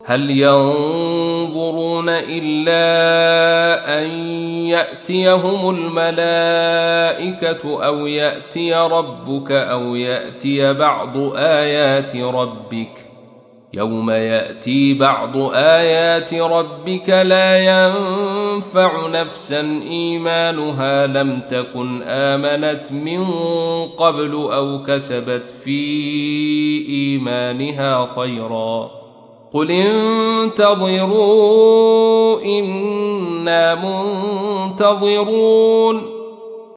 هل ينظرون إلا أن يأتيهم الملائكة أو يأتي ربك أو يأتي بعض آيات ربك يوم يأتي بعض آيات ربك لا ينفع نفسا إيمانها لم تكن آمنت من قبل أو كسبت في إيمانها خيرا قل انتظروا إنا منتظرون